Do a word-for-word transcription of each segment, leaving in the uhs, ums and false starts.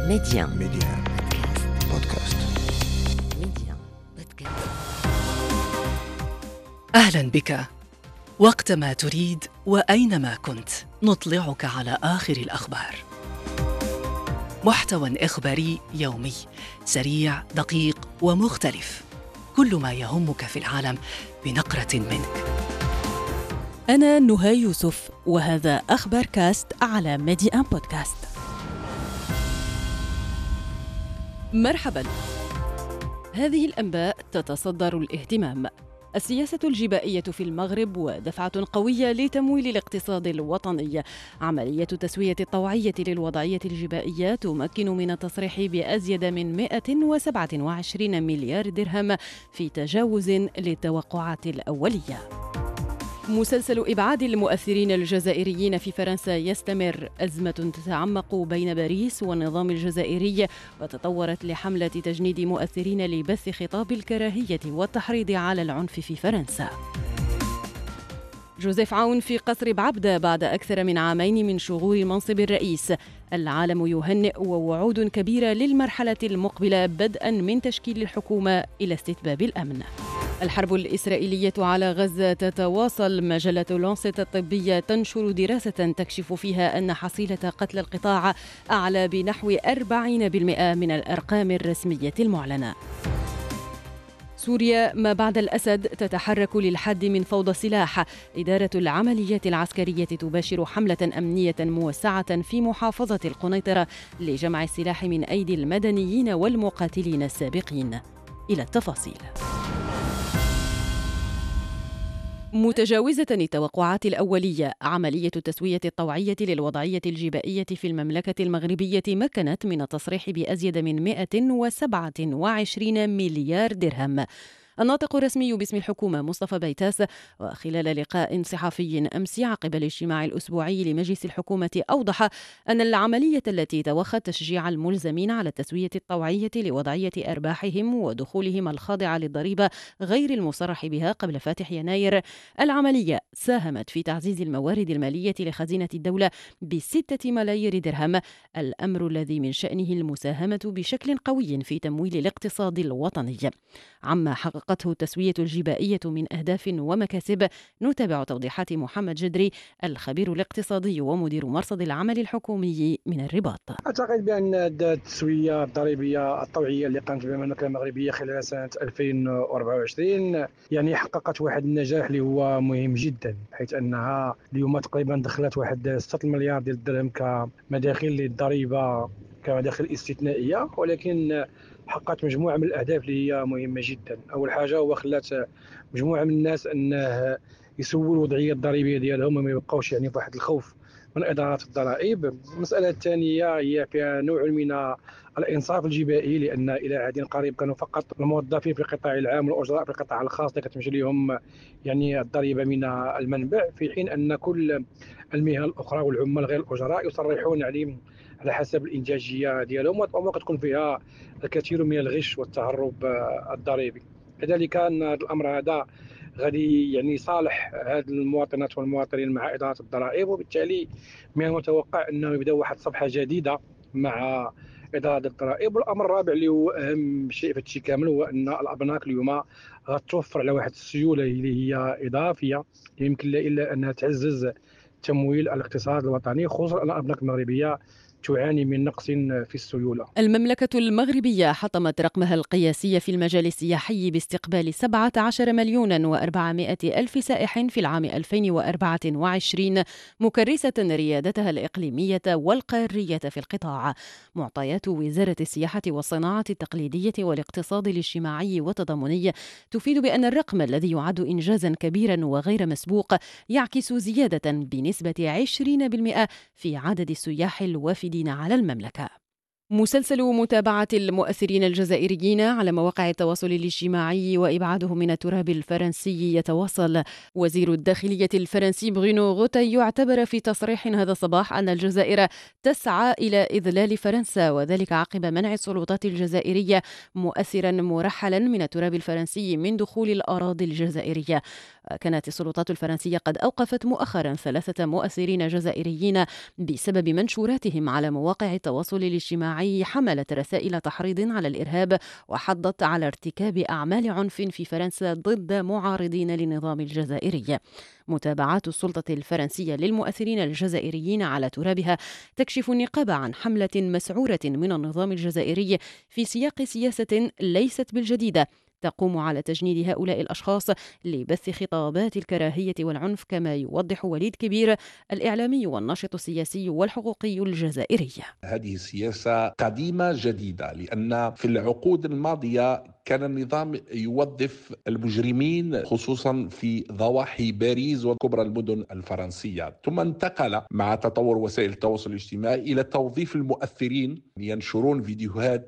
ميديان ميديان بودكاست. ميديان بودكاست. أهلا بك. وقتما تريد وأينما كنت نطلعك على آخر الأخبار. محتوى إخباري يومي سريع دقيق ومختلف، كل ما يهمك في العالم بنقرة منك. أنا نهى يوسف وهذا أخبار كاست على ميديان بودكاست. مرحباً. هذه الأنباء تتصدر الاهتمام. السياسة الجبائية في المغرب ودفعة قوية لتمويل الاقتصاد الوطني. عملية تسوية الطوعية للوضعية الجبائية تمكن من التصريح بأزيد من مئة وسبعة وعشرين مليار درهم في تجاوز للتوقعات الأولية. مسلسل إبعاد المؤثرين الجزائريين في فرنسا يستمر. أزمة تتعمق بين باريس والنظام الجزائري وتطورت لحملة تجنيد مؤثرين لبث خطاب الكراهية والتحريض على العنف في فرنسا. جوزيف عون في قصر بعبدة بعد أكثر من عامين من شغول منصب الرئيس. العالم يهنئ ووعود كبيرة للمرحلة المقبلة بدءا من تشكيل الحكومة إلى استتباب الأمن. الحرب الإسرائيلية على غزة تتواصل. مجلة لانست الطبية تنشر دراسة تكشف فيها أن حصيلة قتلى القطاع أعلى بنحو أربعين بالمئة من الأرقام الرسمية المعلنة. سوريا ما بعد الأسد تتحرك للحد من فوضى السلاح. إدارة العمليات العسكرية تباشر حملة أمنية موسعة في محافظة القنيطرة لجمع السلاح من أيدي المدنيين والمقاتلين السابقين. إلى التفاصيل. متجاوزة التوقعات الأولية، عملية تسوية الطوعية للوضعية الجبائية في المملكة المغربية مكنت من التصريح بأزيد من مئة وسبعة وعشرين مليار درهم. الناطق الرسمي باسم الحكومة مصطفى بيتاس وخلال لقاء صحفي أمس عقب الاجتماع الأسبوعي لمجلس الحكومة أوضح أن العملية التي توخت تشجيع الملزمين على التسوية الطوعية لوضعية أرباحهم ودخولهم الخاضعة للضريبة غير المصرح بها قبل فاتح يناير، العملية ساهمت في تعزيز الموارد المالية لخزينة الدولة بستة ملايير درهم، الأمر الذي من شأنه المساهمة بشكل قوي في تمويل الاقتصاد الوطني. عما حقق حققته التسوية الجبائية من أهداف ومكاسب، نتابع توضيحات محمد جدري الخبير الاقتصادي ومدير مرصد العمل الحكومي من الرباط. أعتقد بأن التسوية الضريبية الطوعية اللي قامت بها المملكة المغربية خلال سنة ألفين وأربعة وعشرين يعني حققت واحد النجاح اللي هو مهم جدا، حيث أنها اليوم تقريبا دخلت واحد ستة مليار ديال الدرهم كمداخل للضريبة كمداخل استثنائية، ولكن حققت مجموعة من الأهداف اللي هي مهمة جدا. أول حاجة هو خلات مجموعة من الناس أنه يسووا الوضعية الضريبية ديالهم وما يبقاوش يعني بواحد الخوف من إدارة الضرائب. المسألة الثانية هي فيها نوع من الإنصاف الجبائي، لأن إلى عهد قريب كانوا فقط الموظفين في القطاع العام والأجراء في القطاع الخاص اللي كتمشي لهم يعني الضريبة من المنبع، في حين أن كل المهن الأخرى والعمال غير الأجراء يصرحون عليهم على حسب الإنتاجية ديالهم، وقد تكون فيها الكثير من الغش والتهرب الضريبي. لذلك أن الأمر هذا غادي يعني صالح هاد المواطنات والمواطنين مع إدارة الضرائب، وبالتالي من المتوقع أنه يبدأ واحد صفحة جديدة مع إدارة الضرائب. والأمر الرابع اللي هو أهم شيء في هادشي كامل هو أن الأبناك اليوم غتوفر على واحد السيولة اللي هي إضافية يمكن لا إلا أنها تعزز تمويل الاقتصاد الوطني، خصوصا أن الأبناك المغربية تعاني من نقص في السيولة. المملكة المغربية حطمت رقمها القياسي في المجال السياحي باستقبال سبعة عشر مليون وأربعمائة ألف سائح في العام ألفين وأربعة وعشرين، مكرسة ريادتها الإقليمية والقارية في القطاع. معطيات وزارة السياحة والصناعة التقليدية والاقتصاد الاجتماعي والتضامني تفيد بأن الرقم الذي يعد إنجازا كبيرا وغير مسبوق يعكس زيادة بنسبة عشرين بالمئة في عدد السياح الوافدين على المملكة. مسلسل متابعة المؤثرين الجزائريين على مواقع التواصل الاجتماعي وإبعادهم من التراب الفرنسي يتواصل. وزير الداخلية الفرنسي برونو غوتاي اعتبر في تصريح هذا الصباح أن الجزائر تسعى إلى إذلال فرنسا، وذلك عقب منع السلطات الجزائرية مؤثرا مرحلا من التراب الفرنسي من دخول الأراضي الجزائرية. كانت السلطات الفرنسية قد أوقفت مؤخرا ثلاثة مؤثرين جزائريين بسبب منشوراتهم على مواقع التواصل الاجتماعي حملت رسائل تحريض على الإرهاب وحضت على ارتكاب أعمال عنف في فرنسا ضد معارضين للنظام الجزائري. متابعات السلطة الفرنسية للمؤثرين الجزائريين على ترابها تكشف النقاب عن حملة مسعورة من النظام الجزائري في سياق سياسة ليست بالجديدة تقوم على تجنيد هؤلاء الأشخاص لبث خطابات الكراهية والعنف، كما يوضح وليد كبير الإعلامي والناشط السياسي والحقوقي الجزائري. هذه سياسة قديمة جديدة، لأن في العقود الماضية كان النظام يوظف المجرمين خصوصا في ضواحي باريس وكبرى المدن الفرنسية، ثم انتقل مع تطور وسائل التواصل الاجتماعي إلى توظيف المؤثرين ينشرون فيديوهات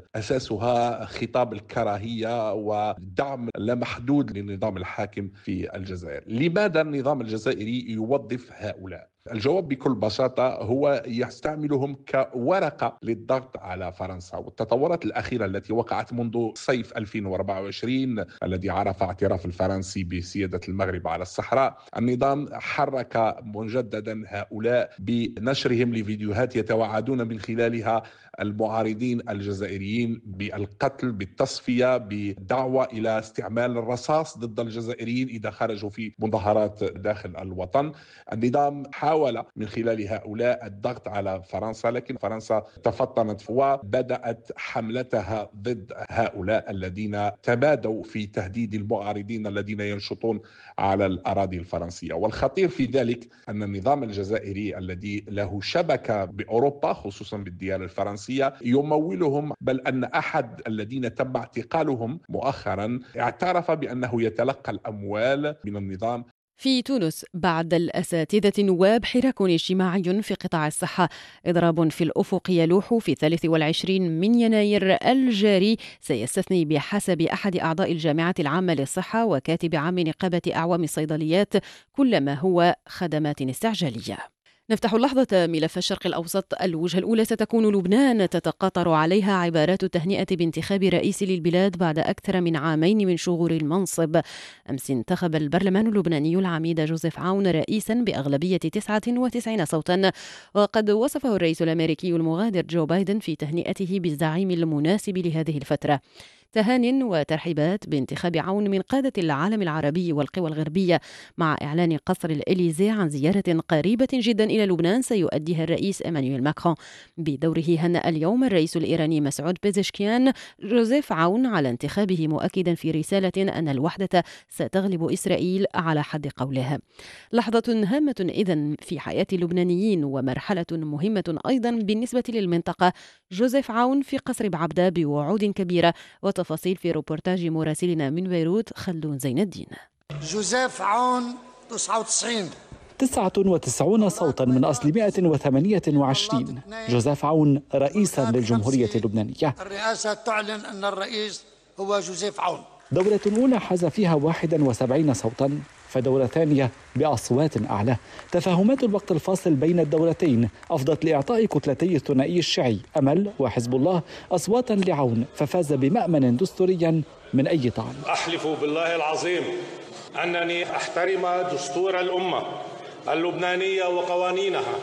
أساسها خطاب الكراهية ودعم لا محدود للنظام الحاكم في الجزائر. لماذا النظام الجزائري يوظف هؤلاء؟ الجواب بكل بساطة هو يستعملهم كورقة للضغط على فرنسا. والتطورات الأخيرة التي وقعت منذ صيف ألفين وأربعة وعشرين الذي عرف اعتراف الفرنسي بسيادة المغرب على الصحراء، النظام حرك مجددا هؤلاء بنشرهم لفيديوهات يتوعدون من خلالها المعارضين الجزائريين بالقتل، بالتصفية، بدعوة إلى استعمال الرصاص ضد الجزائريين إذا خرجوا في مظاهرات داخل الوطن. النظام حاول من خلال هؤلاء الضغط على فرنسا، لكن فرنسا تفطنت وبدأت حملتها ضد هؤلاء الذين تمادوا في تهديد المعارضين الذين ينشطون على الأراضي الفرنسية. والخطير في ذلك أن النظام الجزائري الذي له شبكة بأوروبا خصوصا بالديار الفرنسية يمولهم، بل أن أحد الذين تم اعتقالهم مؤخرا اعترف بأنه يتلقى الأموال من النظام. في تونس بعد الأساتذة نواب حراك اجتماعي في قطاع الصحة، إضراب في الأفق يلوح في الثالث والعشرين من يناير الجاري سيستثني بحسب أحد أعضاء الجامعة العامة للصحة وكاتب عام نقابة أعوام الصيدليات كل ما هو خدمات استعجالية. نفتح اللحظة ملف الشرق الأوسط. الوجهة الأولى ستكون لبنان تتقاطر عليها عبارات التهنئة بانتخاب رئيس للبلاد بعد أكثر من عامين من شغور المنصب. أمس انتخب البرلمان اللبناني العميد جوزيف عون رئيسا بأغلبية تسعة وتسعين صوتا، وقد وصفه الرئيس الأمريكي المغادر جو بايدن في تهنئته بالزعيم المناسب لهذه الفترة. تهان وترحيبات بانتخاب عون من قادة العالم العربي والقوى الغربية، مع إعلان قصر الإليزي عن زيارة قريبة جدا إلى لبنان سيؤديها الرئيس إيمانويل ماكرون. بدوره هنأ اليوم الرئيس الإيراني مسعود بيزشكيان جوزيف عون على انتخابه، مؤكدا في رسالة أن الوحدة ستغلب إسرائيل على حد قولها. لحظة هامة إذن في حياة اللبنانيين ومرحلة مهمة أيضا بالنسبة للمنطقة. جوزيف عون في قصر بعبدة بوعود كبيرة، وتفاصيل في روبورتاج مراسلنا من بيروت خلدون زين الدين. جوزيف عون تسعة وتسعين تسعة وتسعين صوتا من أصل مئة وثمانية وعشرين. جوزيف عون رئيسا للجمهورية اللبنانية. الرئاسة تعلن أن الرئيس هو جوزيف عون. دورة أولى حاز فيها واحد وسبعين صوتا، فدورة ثانية بأصوات أعلى. تفاهمات الوقت الفاصل بين الدورتين أفضت لإعطاء كتلتي الثنائي الشيعي أمل وحزب الله أصواتا لعون، ففاز بمأمن دستوريا من أي طعن. أحلف بالله العظيم أنني أحترم دستور الأمة اللبنانية وقوانينها،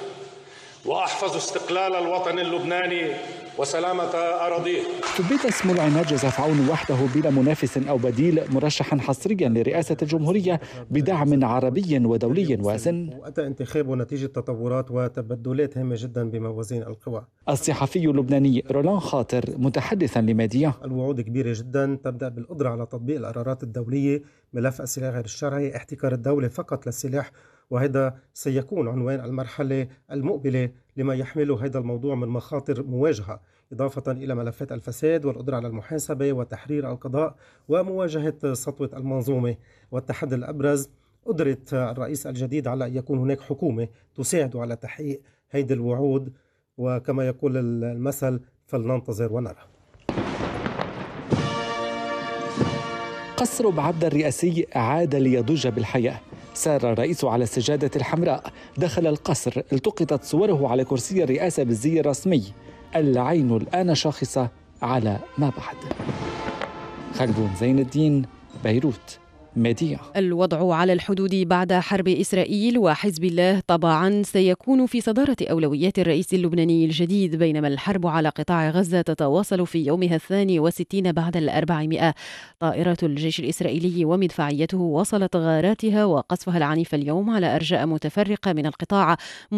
وأحفظ استقلال الوطن اللبناني وسلامة أراضيه. ثبت اسم العناد جوزيف عون وحده بلا منافس أو بديل مرشحا حصريا لرئاسة الجمهورية بدعم عربي ودولي واسن. وأتى انتخابه نتيجة تطورات وتبدلات هامة جدا بموازين القوى. الصحفي اللبناني رولان خاطر متحدثا لميديا: الوعود كبيرة جدا تبدأ بالقدرة على تطبيق القرارات الدولية، ملف السلاح غير الشرعي، احتكار الدولة فقط للسلاح، وهذا سيكون عنوان المرحلة المقبلة لما يحمله هذا الموضوع من مخاطر مواجهة، إضافة إلى ملفات الفساد والقدرة على المحاسبة وتحرير القضاء ومواجهة سطوة المنظومة. والتحدي الأبرز قدرة الرئيس الجديد على أن يكون هناك حكومة تساعد على تحقيق هذه الوعود، وكما يقول المثل فلننتظر ونرى. قصر بعبدة الرئاسي عاد ليضج بالحياة. سار الرئيس على السجادة الحمراء، دخل القصر، التقطت صوره على كرسي الرئاسة بالزي الرسمي. العين الآن شاخصة على ما بعد. خلدون زين الدين، بيروت. ميديا. الوضع على الحدود بعد حرب إسرائيل وحزب الله طبعا سيكون في صدارة أولويات الرئيس اللبناني الجديد، بينما الحرب على قطاع غزة تتواصل في يومها الثاني والستين بعد الأربعمائة. طائرات الجيش الإسرائيلي ومدفعيته وصلت غاراتها وقصفها العنيف اليوم على أرجاء متفرقة من القطاع،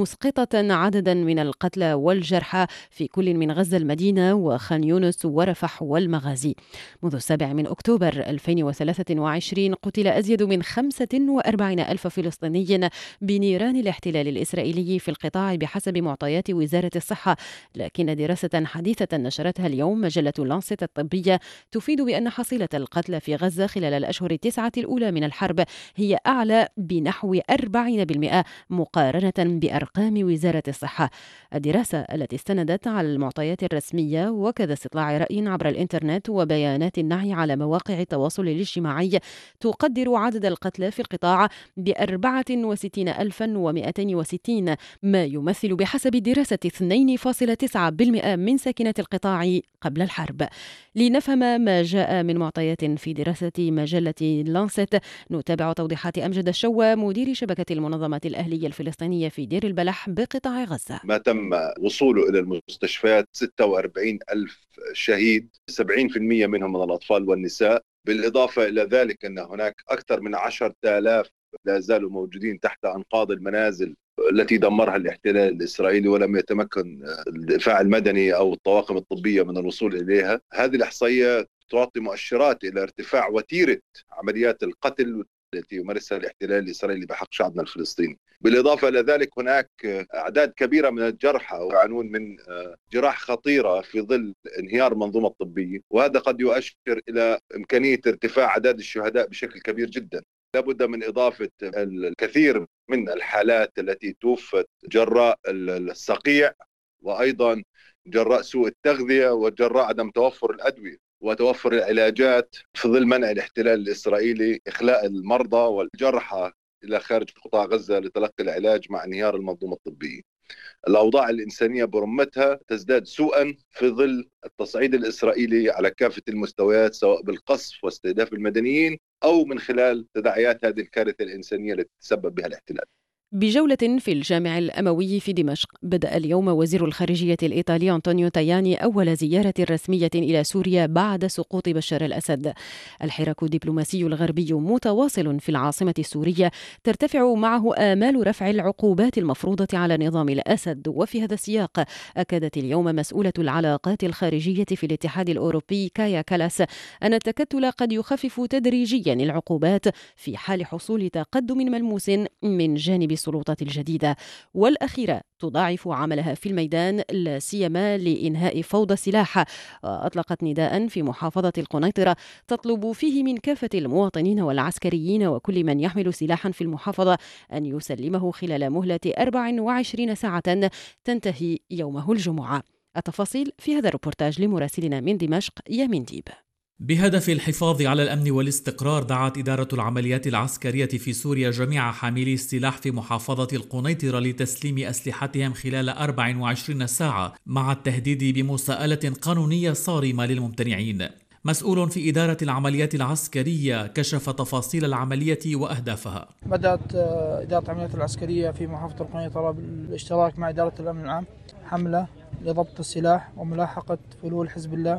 مسقطة عددا من القتلى والجرحى في كل من غزة المدينة وخان يونس ورفح والمغازي. منذ السابع من أكتوبر ألفين وثلاثة وعشرين قتل أزيد من خمسة وأربعين ألف فلسطيني بنيران الاحتلال الإسرائيلي في القطاع بحسب معطيات وزارة الصحة، لكن دراسة حديثة نشرتها اليوم مجلة لانست الطبية تفيد بأن حصيلة القتلى في غزة خلال الأشهر التسعة الأولى من الحرب هي أعلى بنحو أربعين بالمئة مقارنة بأرقام وزارة الصحة. الدراسة التي استندت على المعطيات الرسمية وكذا استطلاع رأي عبر الإنترنت وبيانات النعي على مواقع التواصل الاجتماعي تقدر عدد القتلى في القطاع بأربعة وستين ألفا ومئتين وستين، ما يمثل بحسب الدراسة اثنين فاصلة تسعة بالمئة من ساكنة القطاع قبل الحرب. لنفهم ما جاء من معطيات في دراسة مجلة لانست نتابع توضيحات أمجد الشوى مدير شبكة المنظمات الأهلية الفلسطينية في دير البلح بقطاع غزة. ما تم وصوله إلى المستشفيات ستة وأربعين ألف شهيد، سبعين بالمئة منهم من الأطفال والنساء. بالإضافة إلى ذلك أن هناك أكثر من عشرة آلاف لا زالوا موجودين تحت أنقاض المنازل التي دمرها الاحتلال الإسرائيلي ولم يتمكن الدفاع المدني أو الطواقم الطبية من الوصول إليها. هذه الإحصائية تعطي مؤشرات إلى ارتفاع وتيرة عمليات القتل التي يمارسها الاحتلال الإسرائيلي بحق شعبنا الفلسطيني. بالإضافة إلى ذلك هناك أعداد كبيرة من الجرحى ويعانون من جراح خطيرة في ظل انهيار المنظومة الطبية، وهذا قد يؤشر إلى إمكانية ارتفاع أعداد الشهداء بشكل كبير جدا. لابد من إضافة الكثير من الحالات التي توفت جراء الصقيع، وأيضا جراء سوء التغذية وجراء عدم توفر الأدوية وتوفر العلاجات في ظل منع الاحتلال الإسرائيلي إخلاء المرضى والجرحى إلى خارج قطاع غزة لتلقي العلاج مع انهيار المنظومة الطبية. الأوضاع الإنسانية برمتها تزداد سوءا في ظل التصعيد الإسرائيلي على كافة المستويات، سواء بالقصف واستهداف المدنيين أو من خلال تداعيات هذه الكارثة الإنسانية التي تسبب بها الاحتلال. بجولة في الجامع الأموي في دمشق، بدأ اليوم وزير الخارجية الإيطالي أنطونيو تاياني أول زيارة رسمية إلى سوريا بعد سقوط بشار الأسد. الحراك الدبلوماسي الغربي متواصل في العاصمة السورية، ترتفع معه آمال رفع العقوبات المفروضة على نظام الأسد. وفي هذا السياق أكدت اليوم مسؤولة العلاقات الخارجية في الاتحاد الأوروبي كايا كالاس أن التكتل قد يخفف تدريجيا العقوبات في حال حصول تقدم ملموس من جانب السلطات الجديدة، والأخيرة تضاعف عملها في الميدان لا سيما لإنهاء فوضى السلاح. أطلقت نداء في محافظة القنيطرة تطلب فيه من كافة المواطنين والعسكريين وكل من يحمل سلاحا في المحافظة أن يسلمه خلال مهلة أربع وعشرين ساعة تنتهي يومه الجمعة. التفاصيل في هذا الريبورتاج لمراسلنا من دمشق يامين ديب. بهدف الحفاظ على الأمن والاستقرار، دعت إدارة العمليات العسكرية في سوريا جميع حاملي السلاح في محافظة القنيطرة لتسليم أسلحتهم خلال أربع وعشرين ساعة، مع التهديد بمساءلة قانونية صارمة للممتنعين. مسؤول في إدارة العمليات العسكرية كشف تفاصيل العملية وأهدافها. بدأت إدارة العمليات العسكرية في محافظة القنيطرة بالاشتراك مع إدارة الأمن العام حملة لضبط السلاح وملاحقة فلول حزب الله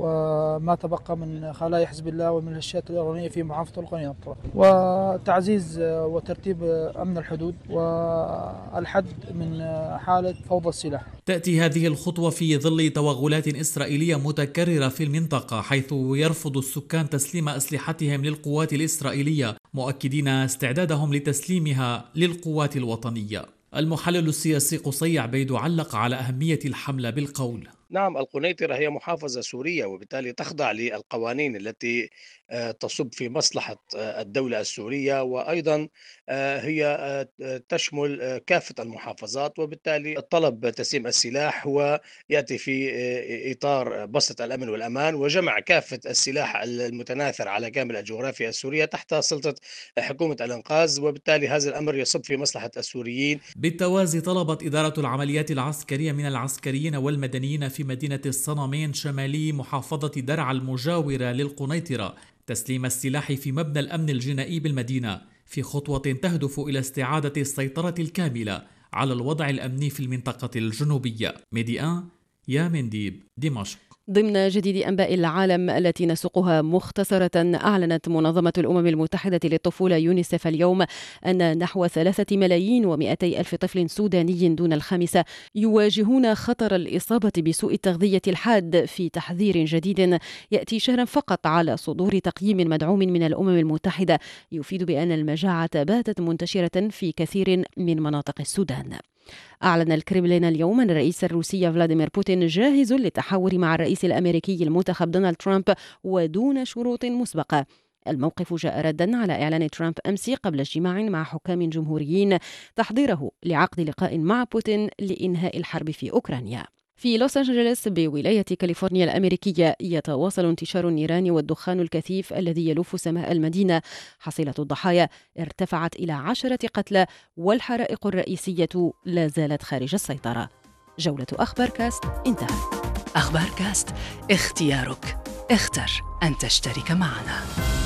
وما تبقى من خلايا حزب الله والميليشيات الإيرانية في محافظة القنيطرة، وتعزيز وترتيب أمن الحدود والحد من حالة فوضى السلاح. تأتي هذه الخطوة في ظل توغلات إسرائيلية متكررة في المنطقة، حيث يرفض السكان تسليم أسلحتهم للقوات الإسرائيلية، مؤكدين استعدادهم لتسليمها للقوات الوطنية. المحلل السياسي قصي عبيد علق على أهمية الحملة بالقول: نعم، القنيطرة هي محافظة سورية وبالتالي تخضع للقوانين التي تصب في مصلحة الدولة السورية، وأيضا هي تشمل كافة المحافظات، وبالتالي الطلب تسليم السلاح هو يأتي في إطار بسط الأمن والأمان وجمع كافة السلاح المتناثر على كامل الجغرافيا السورية تحت سلطة حكومة الإنقاذ، وبالتالي هذا الأمر يصب في مصلحة السوريين. بالتوازي طلبت إدارة العمليات العسكرية من العسكريين والمدنيين في مدينة الصنمين شمالي محافظة درعا المجاورة للقنيطرة تسليم السلاح في مبنى الأمن الجنائي بالمدينة في خطوة تهدف إلى استعادة السيطرة الكاملة على الوضع الأمني في المنطقة الجنوبية. ميديان، يا منديب، دمشق. ضمن جديد أنباء العالم التي نسوقها مختصرة، أعلنت منظمة الأمم المتحدة للطفولة يونيسف اليوم أن نحو ثلاثة ملايين ومئتي ألف طفل سوداني دون الخامسة يواجهون خطر الإصابة بسوء التغذية الحاد، في تحذير جديد يأتي شهرا فقط على صدور تقييم مدعوم من الأمم المتحدة يفيد بأن المجاعة باتت منتشرة في كثير من مناطق السودان. أعلن الكرملين اليوم أن الرئيس الروسي فلاديمير بوتين جاهز للتحاور مع الرئيس الأمريكي المنتخب دونالد ترامب ودون شروط مسبقة. الموقف جاء ردا على إعلان ترامب أمس قبل اجتماع مع حكام جمهوريين تحضيره لعقد لقاء مع بوتين لإنهاء الحرب في أوكرانيا. في لوس أنجلوس بولاية كاليفورنيا الأمريكية يتواصل انتشار النيران والدخان الكثيف الذي يلوف سماء المدينة. حصيلة الضحايا ارتفعت إلى عشرة قتلى، والحرائق الرئيسية لا زالت خارج السيطرة. جولة أخبار كاست انتهت. أخبار كاست، اختيارك، اختر أن تشترك معنا.